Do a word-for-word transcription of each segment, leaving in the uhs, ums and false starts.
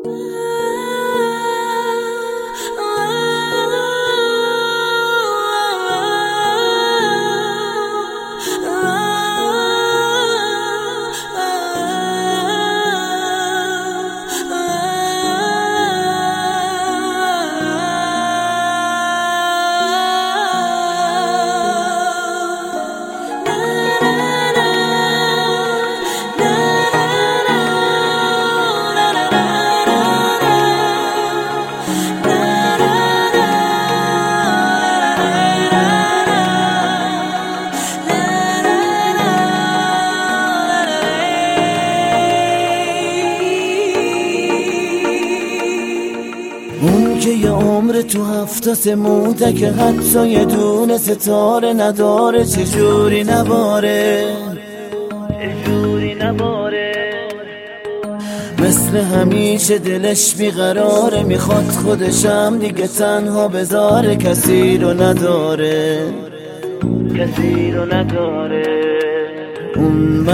اون که یه عمر تو هفت سموده که حتی یه دونه ستاره نداره، چجوری نباره چجوری نباره. مثل همیشه دلش بیقراره، میخواد خودشم دیگه تنها بذاره، کسی رو نداره کسی رو نداره. اون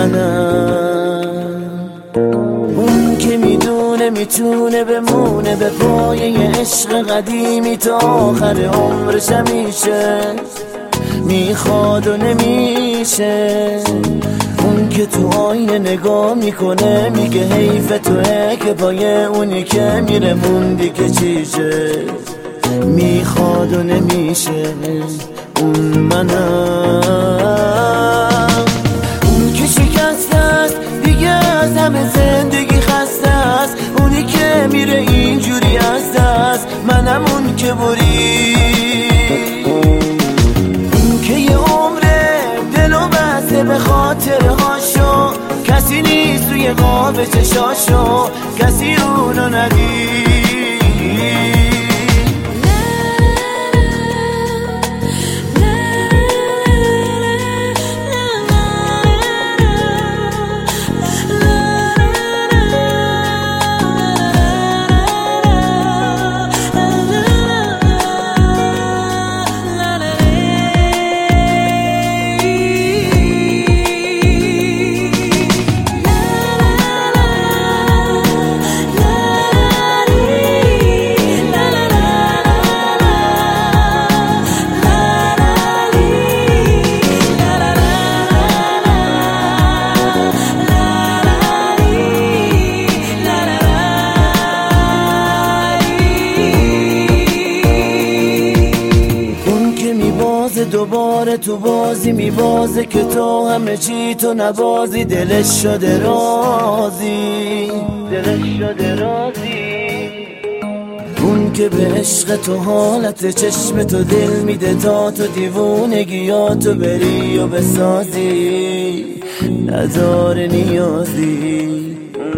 منم، اون که میدونه میتونه بمونه به پای یه عشق قدیمی تا آخر عمرش همیشه، میخواد و نمیشه. اون که تو آینه نگاه میکنه میگه حیف توه که پای اونی که میره موندی که چیشه، میخواد و نمیشه. اون منم، اون که شکسته است دیگه از همه زندگی خسته است، اونی که میره اینجوری از دست، منم اون که بری. اون که یه عمره دلو بسته به خاطر هاشو، کسی نیست توی قاب چشاشو، کسی اونو ندید. دوباره تو بازی میبازه که تو همه چی تو نبازی، دلش شده راضی دلش شده راضی. اون که به عشق تو حالت چشم تو دل میده تا تو دیوونگیاتو بری و بسازی، نداره نیازی. اون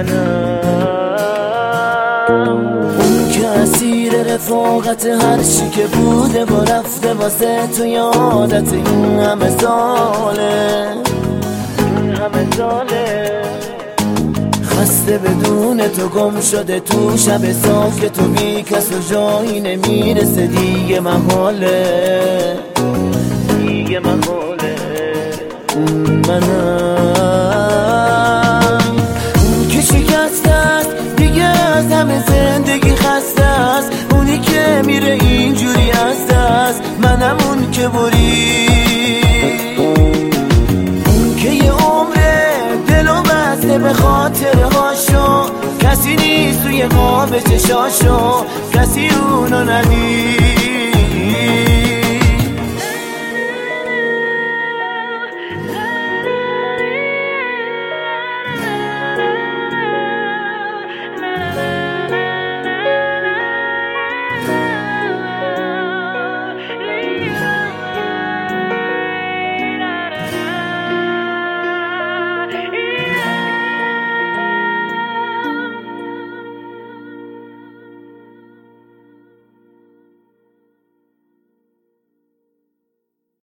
منم، اون که اسیر رفاقت هر چی که بوده و رفته واسه تو یادت این همه ساله این همه ساله. خسته بدون تو گم شده تو شب ساکت و بی کس و جایی نمیرسه دیگه محاله دیگه محاله. اون منم، اون که شکسته است دیگه از همه زندگی خسته است، اونی که میره اینجوری از دست، منم اون که بری. اون که یه عمره دلو بسته به خاطر هاشو، کسی نیست توی قاب چشاشو، کسی اونو ندید.